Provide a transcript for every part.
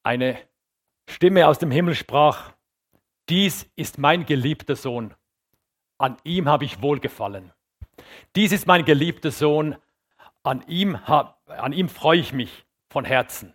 eine Stimme aus dem Himmel sprach: Dies ist mein geliebter Sohn, an ihm habe ich Wohlgefallen. Dies ist mein geliebter Sohn, an ihm freue ich mich von Herzen.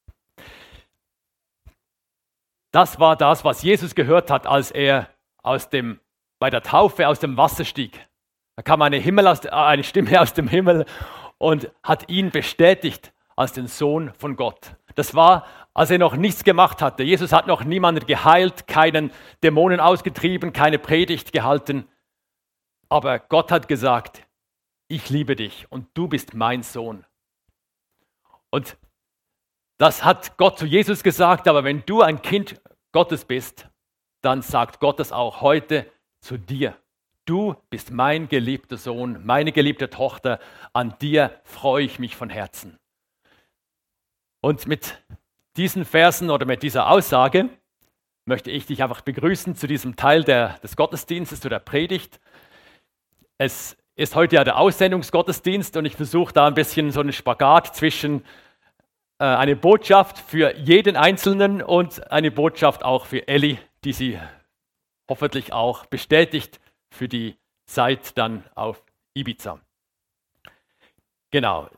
Das war das, was Jesus gehört hat, als er bei der Taufe aus dem Wasser stieg. Da kam eine Stimme aus dem Himmel und hat ihn bestätigt als den Sohn von Gott. Das war, als er noch nichts gemacht hatte. Jesus hat noch niemanden geheilt, keinen Dämonen ausgetrieben, keine Predigt gehalten. Aber Gott hat gesagt: Ich liebe dich und du bist mein Sohn. Und das hat Gott zu Jesus gesagt, aber wenn du ein Kind Gottes bist, dann sagt Gott das auch heute zu dir. Du bist mein geliebter Sohn, meine geliebte Tochter, an dir freue ich mich von Herzen. Und mit diesen Versen oder mit dieser Aussage möchte ich dich einfach begrüßen zu diesem Teil des Gottesdienstes, zu der Predigt. Es ist heute ja der Aussendungsgottesdienst und ich versuche da ein bisschen so einen Spagat zwischen eine Botschaft für jeden Einzelnen und eine Botschaft auch für Elli, die sie hoffentlich auch bestätigt für die Zeit dann auf Ibiza. Genau.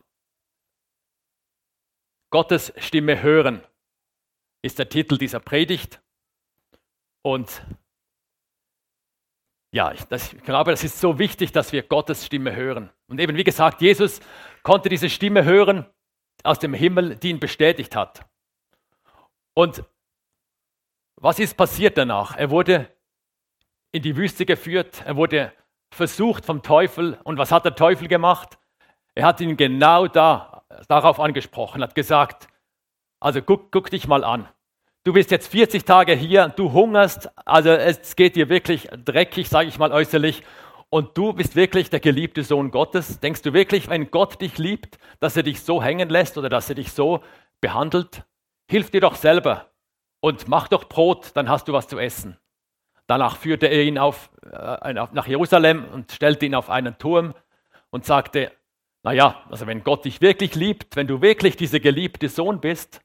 Gottes Stimme hören ist der Titel dieser Predigt. Und ja, ich glaube, das ist so wichtig, dass wir Gottes Stimme hören. Und eben, wie gesagt, Jesus konnte diese Stimme hören aus dem Himmel, die ihn bestätigt hat. Und was ist passiert danach? Er wurde in die Wüste geführt, er wurde versucht vom Teufel. Und was hat der Teufel gemacht? Er hat ihn genau darauf angesprochen, hat gesagt: Also guck dich mal an. Du bist jetzt 40 Tage hier, du hungerst, also es geht dir wirklich dreckig, sage ich mal äußerlich. Und du bist wirklich der geliebte Sohn Gottes. Denkst du wirklich, wenn Gott dich liebt, dass er dich so hängen lässt oder dass er dich so behandelt? Hilf dir doch selber und mach doch Brot, dann hast du was zu essen. Danach führte er ihn nach Jerusalem und stellte ihn auf einen Turm und sagte: Naja, also wenn Gott dich wirklich liebt, wenn du wirklich dieser geliebte Sohn bist,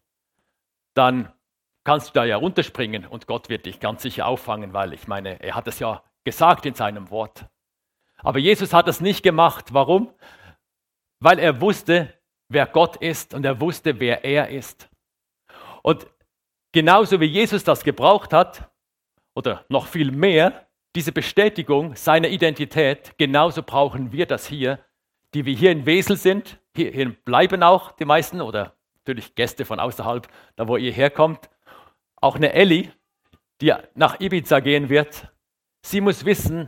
dann kannst du da ja runterspringen und Gott wird dich ganz sicher auffangen, weil ich meine, er hat es ja gesagt in seinem Wort. Aber Jesus hat das nicht gemacht. Warum? Weil er wusste, wer Gott ist und er wusste, wer er ist. Und genauso wie Jesus das gebraucht hat, oder noch viel mehr, diese Bestätigung seiner Identität, genauso brauchen wir das hier, die wir hier in Wesel sind. Hier bleiben auch die meisten oder natürlich Gäste von außerhalb, da wo ihr herkommt. Auch eine Elli, die nach Ibiza gehen wird, sie muss wissen,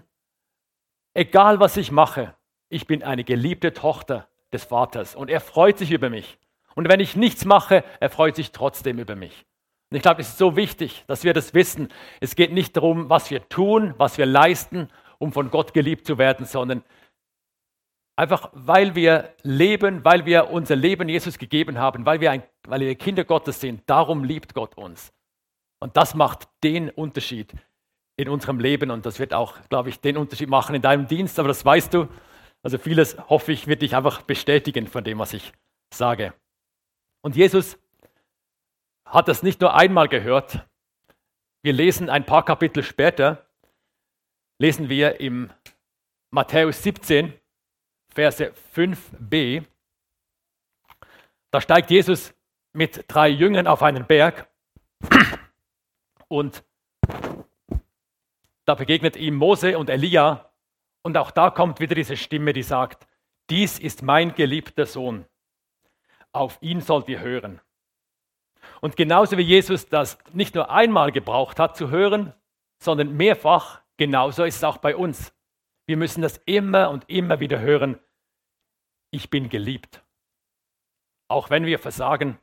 egal was ich mache, ich bin eine geliebte Tochter des Vaters und er freut sich über mich. Und wenn ich nichts mache, er freut sich trotzdem über mich. Und ich glaube, es ist so wichtig, dass wir das wissen. Es geht nicht darum, was wir tun, was wir leisten, um von Gott geliebt zu werden, sondern einfach, weil wir leben, weil wir unser Leben Jesus gegeben haben, weil wir Kinder Gottes sind, darum liebt Gott uns. Und das macht den Unterschied in unserem Leben und das wird auch, glaube ich, den Unterschied machen in deinem Dienst, aber das weißt du. Also vieles, hoffe ich, wird dich einfach bestätigen von dem, was ich sage. Und Jesus hat das nicht nur einmal gehört. Wir lesen ein paar Kapitel später, lesen wir im Matthäus 17, Verse 5b. Da steigt Jesus mit 3 Jüngern auf einen Berg und da begegnet ihm Mose und Elia und auch da kommt wieder diese Stimme, die sagt: Dies ist mein geliebter Sohn, auf ihn sollt ihr hören. Und genauso wie Jesus das nicht nur einmal gebraucht hat zu hören, sondern mehrfach, genauso ist es auch bei uns. Wir müssen das immer und immer wieder hören: Ich bin geliebt. Auch wenn wir versagen,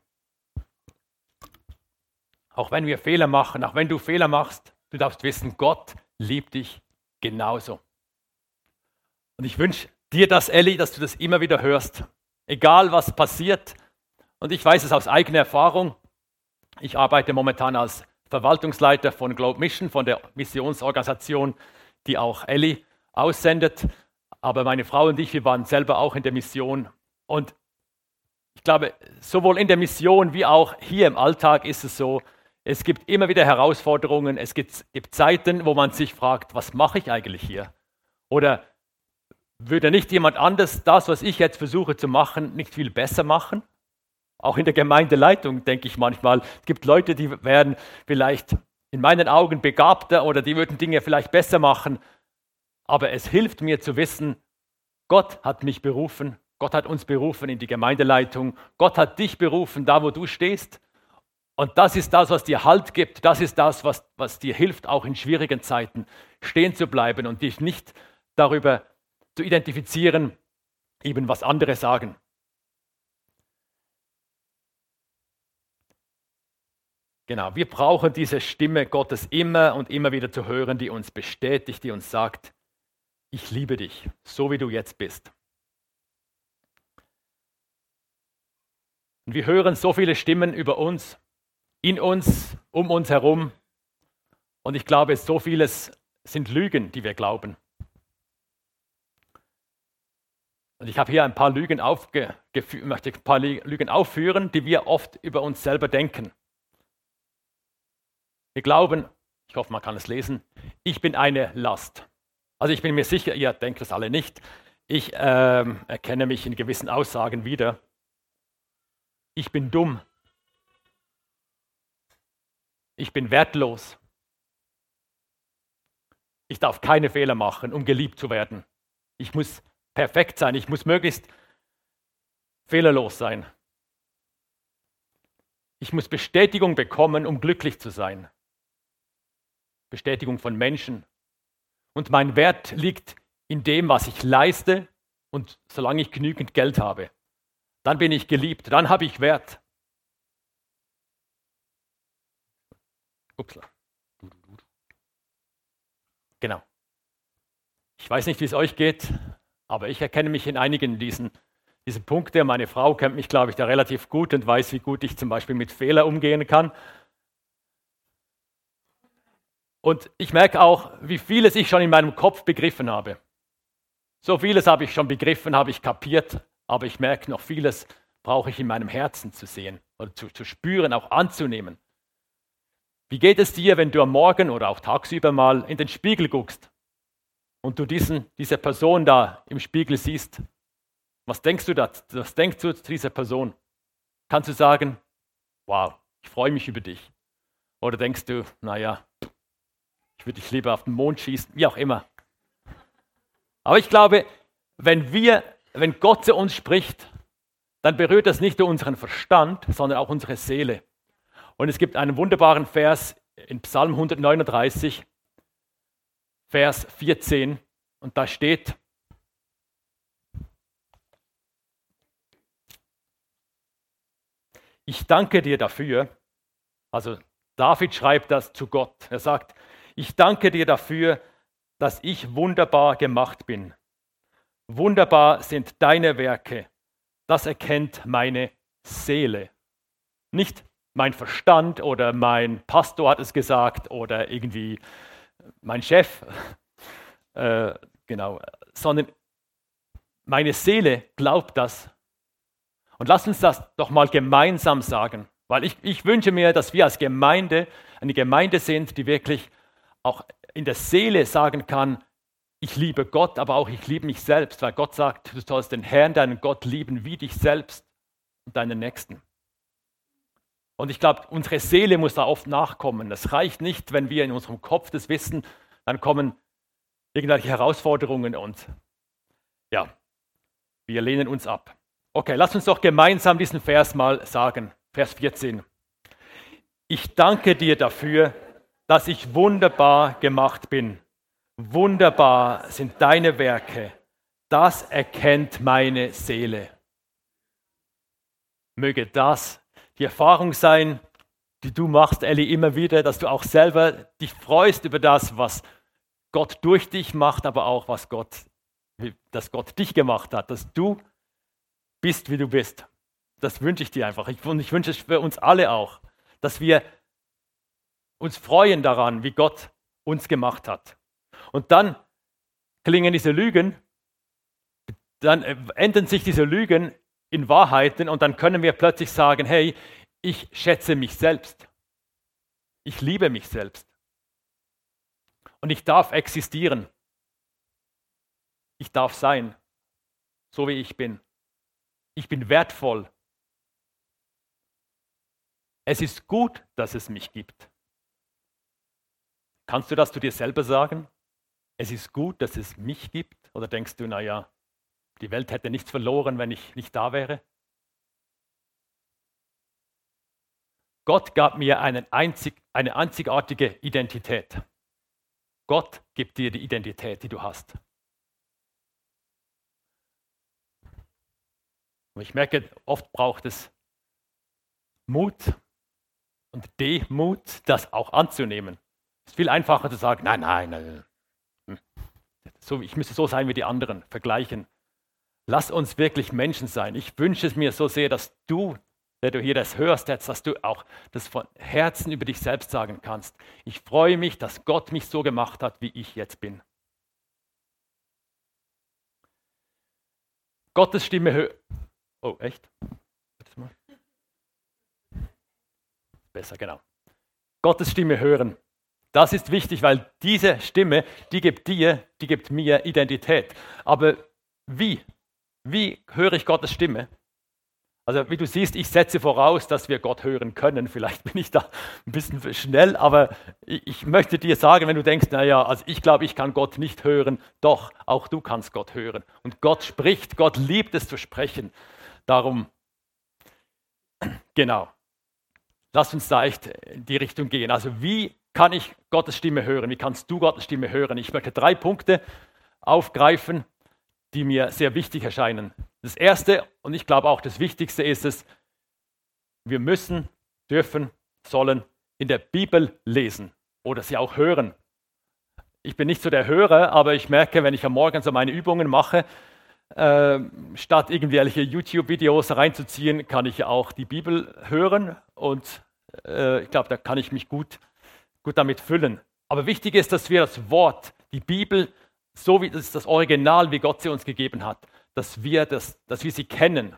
auch wenn wir Fehler machen, auch wenn du Fehler machst, du darfst wissen, Gott liebt dich genauso. Und ich wünsche dir das, Elli, dass du das immer wieder hörst. Egal was passiert. Und ich weiß es aus eigener Erfahrung. Ich arbeite momentan als Verwaltungsleiter von Globe Mission, von der Missionsorganisation, die auch Elli aussendet. Aber meine Frau und ich, wir waren selber auch in der Mission. Und Ich glaube, sowohl in der Mission wie auch hier im Alltag ist es so, es gibt immer wieder Herausforderungen, es gibt Zeiten, wo man sich fragt, was mache ich eigentlich hier? Oder würde nicht jemand anders das, was ich jetzt versuche zu machen, nicht viel besser machen? Auch in der Gemeindeleitung denke ich manchmal, es gibt Leute, die wären vielleicht in meinen Augen begabter oder die würden Dinge vielleicht besser machen. Aber es hilft mir zu wissen, Gott hat mich berufen, Gott hat uns berufen in die Gemeindeleitung, Gott hat dich berufen, da wo du stehst. Und das ist das, was dir Halt gibt, das ist das, was dir hilft, auch in schwierigen Zeiten stehen zu bleiben und dich nicht darüber zu identifizieren, eben was andere sagen. Genau, wir brauchen diese Stimme Gottes immer und immer wieder zu hören, die uns bestätigt, die uns sagt, ich liebe dich, so wie du jetzt bist. Und wir hören so viele Stimmen über uns, in uns, um uns herum. Und ich glaube, so vieles sind Lügen, die wir glauben. Und ich habe hier ein paar Lügen möchte ein paar Lügen aufführen, die wir oft über uns selber denken. Wir glauben, ich hoffe, man kann es lesen, ich bin eine Last. Also ich bin mir sicher, ihr denkt es alle nicht. Ich erkenne mich in gewissen Aussagen wieder. Ich bin dumm. Ich bin wertlos. Ich darf keine Fehler machen, um geliebt zu werden. Ich muss perfekt sein. Ich muss möglichst fehlerlos sein. Ich muss Bestätigung bekommen, um glücklich zu sein. Bestätigung von Menschen. Und mein Wert liegt in dem, was ich leiste und solange ich genügend Geld habe. Dann bin ich geliebt, dann habe ich Wert. Upsala. Genau. Ich weiß nicht, wie es euch geht, aber ich erkenne mich in einigen diesen Punkte. Meine Frau kennt mich, glaube ich, da relativ gut und weiß, wie gut ich zum Beispiel mit Fehlern umgehen kann. Und ich merke auch, wie vieles ich schon in meinem Kopf begriffen habe. So vieles habe ich schon begriffen, habe ich kapiert, aber ich merke, noch vieles brauche ich in meinem Herzen zu sehen oder zu spüren, auch anzunehmen. Wie geht es dir, wenn du am Morgen oder auch tagsüber mal in den Spiegel guckst und du diese Person da im Spiegel siehst? Was denkst du da? Was denkst du zu dieser Person? Kannst du sagen, wow, ich freue mich über dich? Oder denkst du, naja, ich würde dich lieber auf den Mond schießen, wie auch immer. Aber ich glaube, wenn Gott zu uns spricht, dann berührt das nicht nur unseren Verstand, sondern auch unsere Seele. Und es gibt einen wunderbaren Vers in Psalm 139, Vers 14, und da steht, ich danke dir dafür, also David schreibt das zu Gott, er sagt, ich danke dir dafür, dass ich wunderbar gemacht bin. Wunderbar sind deine Werke. Das erkennt meine Seele. Nicht mein Verstand oder mein Pastor hat es gesagt oder irgendwie mein Chef, genau, sondern meine Seele glaubt das. Und lass uns das doch mal gemeinsam sagen, weil ich wünsche mir, dass wir als Gemeinde eine Gemeinde sind, die wirklich auch in der Seele sagen kann, ich liebe Gott, aber auch ich liebe mich selbst, weil Gott sagt, du sollst den Herrn, deinen Gott lieben wie dich selbst und deinen Nächsten. Und ich glaube, unsere Seele muss da oft nachkommen. Es reicht nicht, wenn wir in unserem Kopf das wissen, dann kommen irgendwelche Herausforderungen und ja, wir lehnen uns ab. Okay, lass uns doch gemeinsam diesen Vers mal sagen, Vers 14. Ich danke dir dafür, dass ich wunderbar gemacht bin. Wunderbar sind deine Werke. Das erkennt meine Seele. Möge das die Erfahrung sein, die du machst, Elli, immer wieder, dass du auch selber dich freust über das, was Gott durch dich macht, aber auch dass Gott dich gemacht hat, dass du bist, wie du bist. Das wünsche ich dir einfach. Und ich wünsche es für uns alle auch, dass wir uns freuen daran, wie Gott uns gemacht hat. Und dann klingen diese Lügen, dann enden sich diese Lügen in Wahrheiten und dann können wir plötzlich sagen, hey, ich schätze mich selbst. Ich liebe mich selbst. Und ich darf existieren. Ich darf sein, so wie ich bin. Ich bin wertvoll. Es ist gut, dass es mich gibt. Kannst du das zu dir selber sagen? Es ist gut, dass es mich gibt? Oder denkst du, naja, die Welt hätte nichts verloren, wenn ich nicht da wäre? Gott gab mir eine einzigartige Identität. Gott gibt dir die Identität, die du hast. Und ich merke, oft braucht es Mut und Demut, das auch anzunehmen. Es ist viel einfacher zu sagen, nein. So, ich müsste so sein wie die anderen, vergleichen. Lass uns wirklich Menschen sein. Ich wünsche es mir so sehr, dass du, der du hier das hörst, dass du auch das von Herzen über dich selbst sagen kannst. Ich freue mich, dass Gott mich so gemacht hat, wie ich jetzt bin. Gottes Stimme hören. Oh, echt? Besser, genau. Gottes Stimme hören. Das ist wichtig, weil diese Stimme, die gibt mir Identität. Aber wie? Wie höre ich Gottes Stimme? Also wie du siehst, ich setze voraus, dass wir Gott hören können. Vielleicht bin ich da ein bisschen schnell, aber ich möchte dir sagen, wenn du denkst, naja, also ich glaube, ich kann Gott nicht hören. Doch, auch du kannst Gott hören. Und Gott spricht, Gott liebt es zu sprechen. Darum, genau, lass uns da echt in die Richtung gehen. Also wie kann ich Gottes Stimme hören? Wie kannst du Gottes Stimme hören? Ich möchte 3 Punkte aufgreifen, die mir sehr wichtig erscheinen. Das erste und ich glaube auch das Wichtigste ist es, wir müssen, dürfen, sollen in der Bibel lesen oder sie auch hören. Ich bin nicht so der Hörer, aber ich merke, wenn ich am Morgen so meine Übungen mache, statt irgendwelche YouTube-Videos reinzuziehen, kann ich auch die Bibel hören und ich glaube, da kann ich mich gut damit füllen. Aber wichtig ist, dass wir das Wort, die Bibel, so wie das Original, wie Gott sie uns gegeben hat, dass wir sie kennen.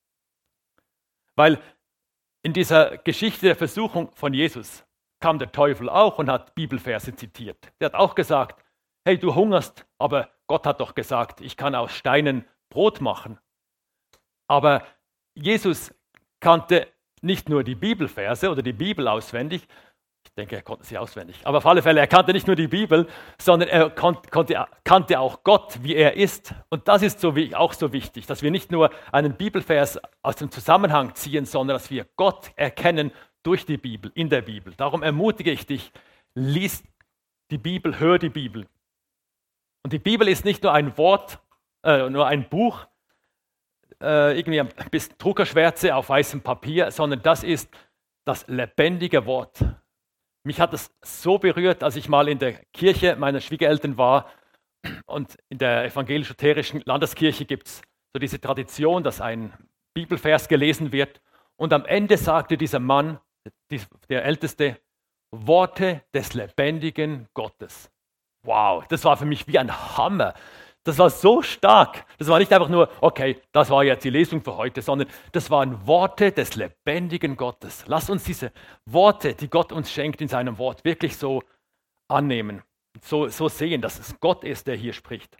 Weil in dieser Geschichte der Versuchung von Jesus kam der Teufel auch und hat Bibelverse zitiert. Der hat auch gesagt, hey, du hungerst, aber Gott hat doch gesagt, ich kann aus Steinen Brot machen. Aber Jesus kannte nicht nur die Bibelverse oder die Bibel auswendig, ich denke, er konnte sie auswendig, aber auf alle Fälle, er kannte nicht nur die Bibel, sondern er kannte auch Gott, wie er ist. Und das ist auch so wichtig, dass wir nicht nur einen Bibelvers aus dem Zusammenhang ziehen, sondern dass wir Gott erkennen durch die Bibel, in der Bibel. Darum ermutige ich dich, lies die Bibel, hör die Bibel. Und die Bibel ist nicht nur ein Wort, nur ein Buch, irgendwie ein bisschen Druckerschwärze auf weißem Papier, sondern das ist das lebendige Wort. Mich hat es so berührt, als ich mal in der Kirche meiner Schwiegereltern war und in der evangelisch-lutherischen Landeskirche gibt es so diese Tradition, dass ein Bibelvers gelesen wird und am Ende sagte dieser Mann, der Älteste, Worte des lebendigen Gottes. Wow, das war für mich wie ein Hammer. Das war so stark. Das war nicht einfach nur, okay, das war jetzt die Lesung für heute, sondern das waren Worte des lebendigen Gottes. Lass uns diese Worte, die Gott uns schenkt in seinem Wort, wirklich so annehmen, so sehen, dass es Gott ist, der hier spricht.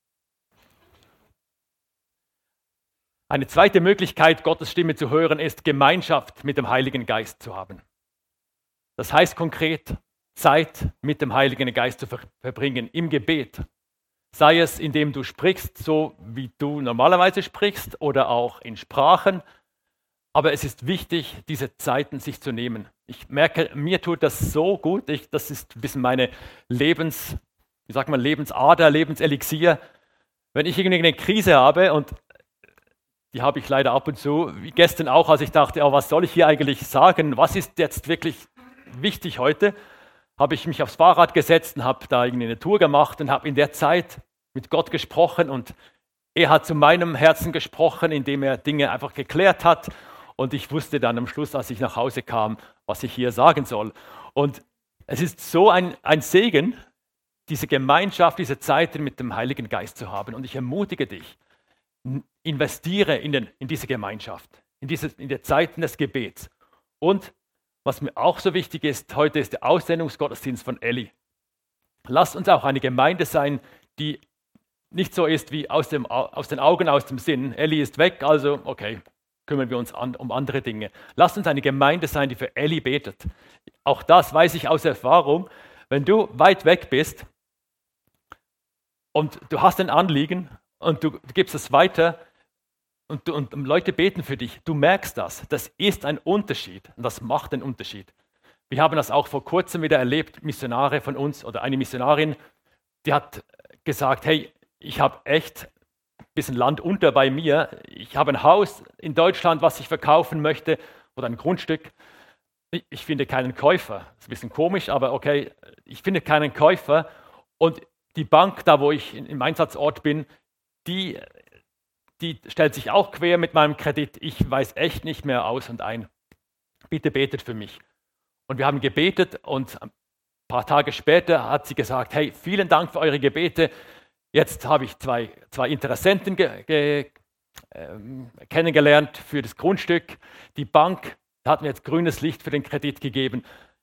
Eine zweite Möglichkeit, Gottes Stimme zu hören, ist Gemeinschaft mit dem Heiligen Geist zu haben. Das heißt konkret, Zeit mit dem Heiligen Geist zu verbringen im Gebet. Sei es, indem du sprichst, so wie du normalerweise sprichst oder auch in Sprachen. Aber es ist wichtig, diese Zeiten sich zu nehmen. Ich merke, mir tut das so gut. Das ist ein bisschen meine Lebensader, Lebenselixier. Wenn ich irgendeine Krise habe, und die habe ich leider ab und zu, wie gestern auch, als ich dachte, oh, was soll ich hier eigentlich sagen? Was ist jetzt wirklich wichtig heute? Habe ich mich aufs Fahrrad gesetzt und habe da irgendwie eine Tour gemacht und habe in der Zeit mit Gott gesprochen und er hat zu meinem Herzen gesprochen, indem er Dinge einfach geklärt hat und ich wusste dann am Schluss, als ich nach Hause kam, was ich hier sagen soll. Und es ist so ein Segen, diese Gemeinschaft, diese Zeit mit dem Heiligen Geist zu haben und ich ermutige dich, investiere in diese Gemeinschaft, in die Zeiten des Gebets. Und was mir auch so wichtig ist, heute ist der Aussendungsgottesdienst von Elli. Lasst uns auch eine Gemeinde sein, die nicht so ist wie aus den Augen, aus dem Sinn. Elli ist weg, also okay, kümmern wir uns um andere Dinge. Lasst uns eine Gemeinde sein, die für Elli betet. Auch das weiß ich aus Erfahrung. Wenn du weit weg bist und du hast ein Anliegen und du gibst es weiter und Leute beten für dich, du merkst das. Das ist ein Unterschied und das macht einen Unterschied. Wir haben das auch vor kurzem wieder erlebt, Missionare von uns oder eine Missionarin, die hat gesagt, hey, ich habe echt ein bisschen Land unter bei mir. Ich habe ein Haus in Deutschland, was ich verkaufen möchte oder ein Grundstück. Ich finde keinen Käufer. Das ist ein bisschen komisch, aber okay, ich finde keinen Käufer. Und die Bank, da wo ich im Einsatzort bin, die stellt sich auch quer mit meinem Kredit. Ich weiß echt nicht mehr aus und ein. Bitte betet für mich. Und wir haben gebetet und ein paar Tage später hat sie gesagt, hey, vielen Dank für eure Gebete. Jetzt habe ich zwei Interessenten kennengelernt für das Grundstück. Die Bank hat mir jetzt grünes Licht für den Kredit gegeben.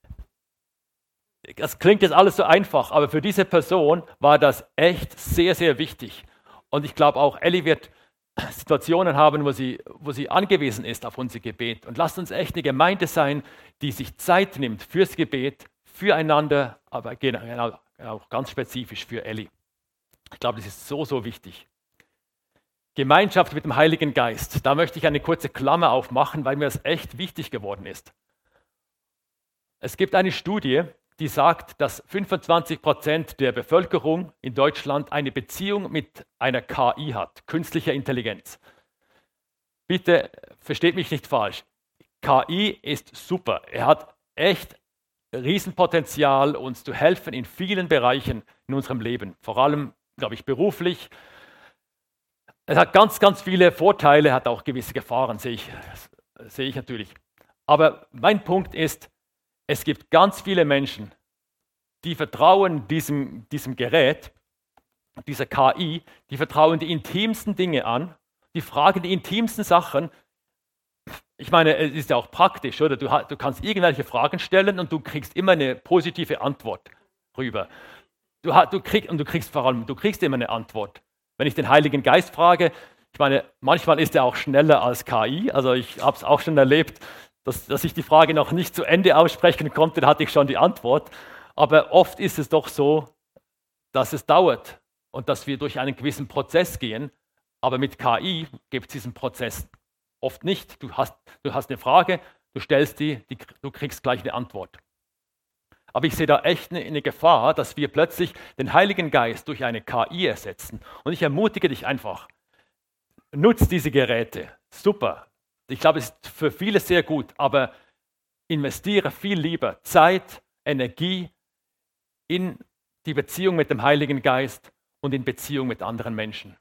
Das klingt jetzt alles so einfach, aber für diese Person war das echt sehr, sehr wichtig. Und ich glaube auch, Elli wird Situationen haben, wo sie angewiesen ist auf unser Gebet. Und lasst uns echt eine Gemeinde sein, die sich Zeit nimmt fürs Gebet, füreinander, aber genau, auch ganz spezifisch für Elli. Ich glaube, das ist so, so wichtig. Gemeinschaft mit dem Heiligen Geist. Da möchte ich eine kurze Klammer aufmachen, weil mir das echt wichtig geworden ist. Es gibt eine Studie, die sagt, dass 25% der Bevölkerung in Deutschland eine Beziehung mit einer KI hat, künstlicher Intelligenz. Bitte versteht mich nicht falsch. KI ist super. Er hat echt Riesenpotenzial, uns zu helfen in vielen Bereichen in unserem Leben. Vor allem, glaube ich, beruflich. Es hat ganz, ganz viele Vorteile, hat auch gewisse Gefahren, sehe ich natürlich. Aber mein Punkt ist, es gibt ganz viele Menschen, die vertrauen diesem Gerät, dieser KI, die vertrauen die intimsten Dinge an, die fragen die intimsten Sachen. Ich meine, es ist ja auch praktisch, oder? Du kannst irgendwelche Fragen stellen und du kriegst immer eine positive Antwort rüber. Du kriegst immer eine Antwort. Wenn ich den Heiligen Geist frage, ich meine, manchmal ist er auch schneller als KI, also ich habe es auch schon erlebt, dass ich die Frage noch nicht zu Ende aussprechen konnte, da hatte ich schon die Antwort. Aber oft ist es doch so, dass es dauert und dass wir durch einen gewissen Prozess gehen. Aber mit KI gibt es diesen Prozess oft nicht. Du hast eine Frage, du stellst du kriegst gleich eine Antwort. Aber ich sehe da echt eine Gefahr, dass wir plötzlich den Heiligen Geist durch eine KI ersetzen. Und ich ermutige dich einfach, nutz diese Geräte. Super. Ich glaube, es ist für viele sehr gut, aber investiere viel lieber Zeit, Energie in die Beziehung mit dem Heiligen Geist und in Beziehung mit anderen Menschen.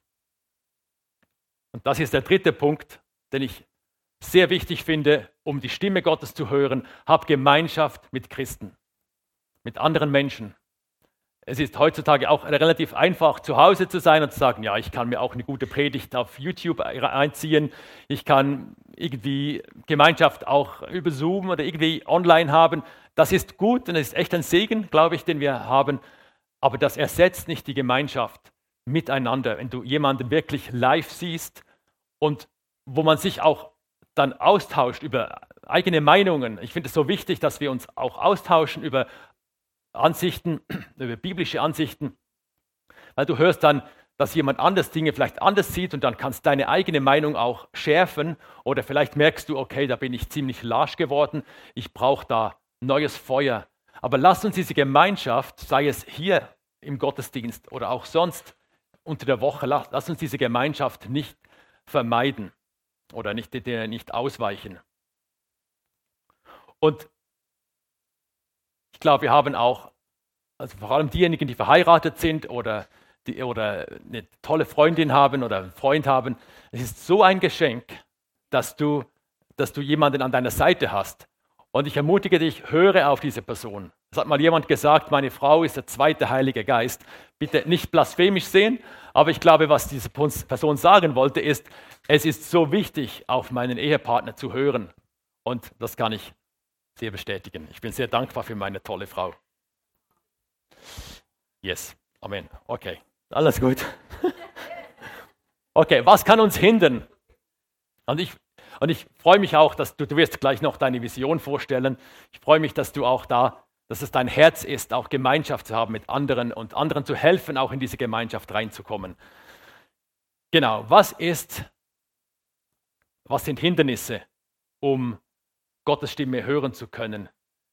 Und das ist der dritte Punkt, den ich sehr wichtig finde, um die Stimme Gottes zu hören. Hab Gemeinschaft mit Christen, mit anderen Menschen. Es ist heutzutage auch relativ einfach, zu Hause zu sein und zu sagen, ja, ich kann mir auch eine gute Predigt auf YouTube einziehen. Ich kann irgendwie Gemeinschaft auch über Zoom oder irgendwie online haben. Das ist gut und es ist echt ein Segen, glaube ich, den wir haben. Aber das ersetzt nicht die Gemeinschaft miteinander, wenn du jemanden wirklich live siehst und wo man sich auch dann austauscht über eigene Meinungen. Ich finde es so wichtig, dass wir uns auch austauschen über Ansichten, über biblische Ansichten, weil du hörst dann, dass jemand anders Dinge vielleicht anders sieht und dann kannst deine eigene Meinung auch schärfen oder vielleicht merkst du, okay, da bin ich ziemlich lasch geworden, ich brauche da neues Feuer. Aber lass uns diese Gemeinschaft, sei es hier im Gottesdienst oder auch sonst unter der Woche, lass uns diese Gemeinschaft nicht vermeiden oder nicht ausweichen. Und ich glaube, wir haben auch, also vor allem diejenigen, die verheiratet sind oder eine tolle Freundin haben oder einen Freund haben, es ist so ein Geschenk, dass du jemanden an deiner Seite hast. Und ich ermutige dich, höre auf diese Person. Es hat mal jemand gesagt, meine Frau ist der zweite Heilige Geist. Bitte nicht blasphemisch sehen, Aber ich glaube, was diese Person sagen wollte, ist, es ist so wichtig, auf meinen Ehepartner zu hören. Und das kann ich sehr bestätigen. Ich bin sehr dankbar für meine tolle Frau. Yes, Amen. Okay, alles gut. Okay, was kann uns hindern? Und ich freue mich auch, dass du wirst gleich noch deine Vision vorstellen. Ich freue mich, dass es dein Herz ist, auch Gemeinschaft zu haben mit anderen und anderen zu helfen, auch in diese Gemeinschaft reinzukommen. Genau, was sind Hindernisse, um Gottes Stimme hören zu können?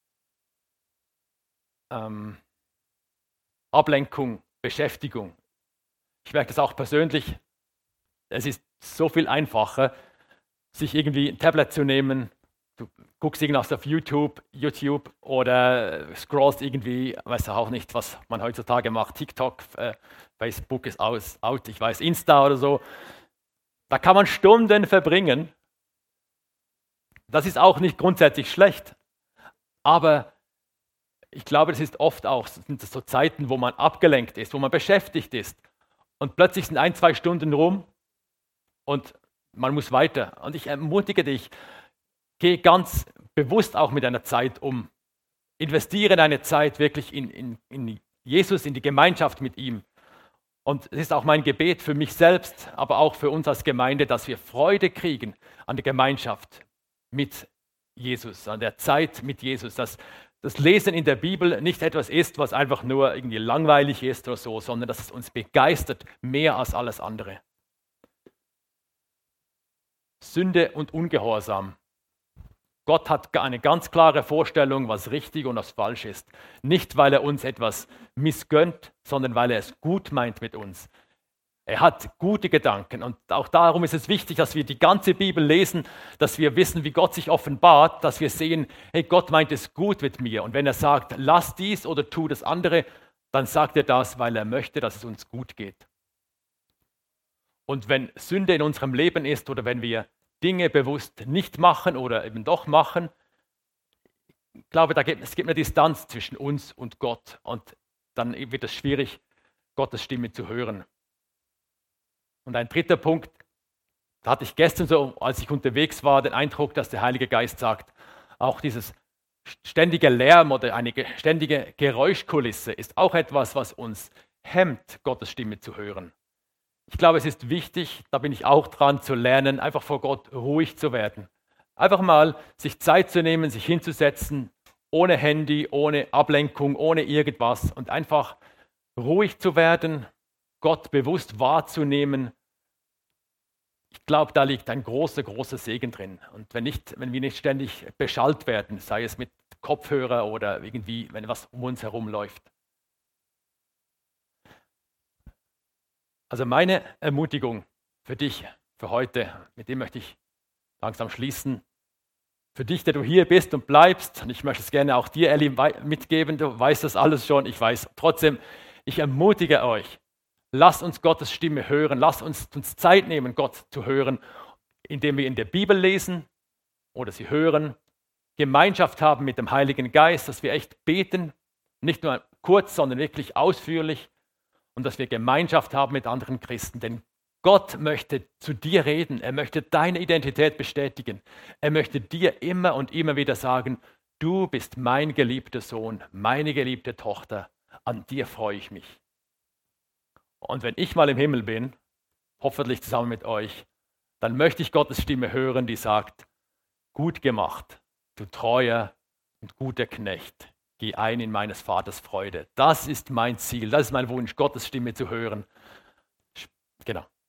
Ablenkung, Beschäftigung. Ich merke das auch persönlich. Es ist so viel einfacher, sich irgendwie ein Tablet zu nehmen. Du guckst irgendwas auf YouTube oder scrollst irgendwie, weiß auch nicht, was man heutzutage macht, TikTok, Facebook ist out, ich weiß, Insta oder so. Da kann man Stunden verbringen. Das ist auch nicht grundsätzlich schlecht, aber ich glaube, das ist oft auch, sind das so Zeiten, wo man abgelenkt ist, wo man beschäftigt ist und plötzlich sind 1-2 Stunden rum und man muss weiter. Und ich ermutige dich, geh ganz bewusst auch mit deiner Zeit um. Investiere deine Zeit wirklich in Jesus, in die Gemeinschaft mit ihm. Und es ist auch mein Gebet für mich selbst, aber auch für uns als Gemeinde, dass wir Freude kriegen an der Gemeinschaft mit Jesus, an der Zeit mit Jesus. Dass das Lesen in der Bibel nicht etwas ist, was einfach nur irgendwie langweilig ist oder so, sondern dass es uns begeistert, mehr als alles andere. Sünde und Ungehorsam. Gott hat eine ganz klare Vorstellung, was richtig und was falsch ist. Nicht, weil er uns etwas missgönnt, sondern weil er es gut meint mit uns. Er hat gute Gedanken und auch darum ist es wichtig, dass wir die ganze Bibel lesen, dass wir wissen, wie Gott sich offenbart, dass wir sehen, hey, Gott meint es gut mit mir. Und wenn er sagt, lass dies oder tu das andere, dann sagt er das, weil er möchte, dass es uns gut geht. Und wenn Sünde in unserem Leben ist oder wenn wir Dinge bewusst nicht machen oder eben doch machen, ich glaube, es gibt eine Distanz zwischen uns und Gott und dann wird es schwierig, Gottes Stimme zu hören. Und ein dritter Punkt, da hatte ich gestern so, als ich unterwegs war, den Eindruck, dass der Heilige Geist sagt, auch dieses ständige Lärm oder eine ständige Geräuschkulisse ist auch etwas, was uns hemmt, Gottes Stimme zu hören. Ich glaube, es ist wichtig, da bin ich auch dran, zu lernen, einfach vor Gott ruhig zu werden. Einfach mal sich Zeit zu nehmen, sich hinzusetzen, ohne Handy, ohne Ablenkung, ohne irgendwas und einfach ruhig zu werden, Gott bewusst wahrzunehmen. Ich glaube, da liegt ein großer, großer Segen drin. Und wenn wir nicht ständig beschallt werden, sei es mit Kopfhörer oder irgendwie, wenn was um uns herum läuft. Also meine Ermutigung für dich, für heute, mit dem möchte ich langsam schließen. Für dich, der du hier bist und bleibst, und ich möchte es gerne auch dir, Elli, mitgeben, du weißt das alles schon, ich weiß. Trotzdem, ich ermutige euch, lasst uns Gottes Stimme hören, lasst uns Zeit nehmen, Gott zu hören, indem wir in der Bibel lesen oder sie hören, Gemeinschaft haben mit dem Heiligen Geist, dass wir echt beten, nicht nur kurz, sondern wirklich ausführlich. Und dass wir Gemeinschaft haben mit anderen Christen. Denn Gott möchte zu dir reden. Er möchte deine Identität bestätigen. Er möchte dir immer und immer wieder sagen, du bist mein geliebter Sohn, meine geliebte Tochter. An dir freue ich mich. Und wenn ich mal im Himmel bin, hoffentlich zusammen mit euch, dann möchte ich Gottes Stimme hören, die sagt, gut gemacht, du treuer und guter Knecht. Geh ein in meines Vaters Freude. Das ist mein Ziel, das ist mein Wunsch, Gottes Stimme zu hören. Genau.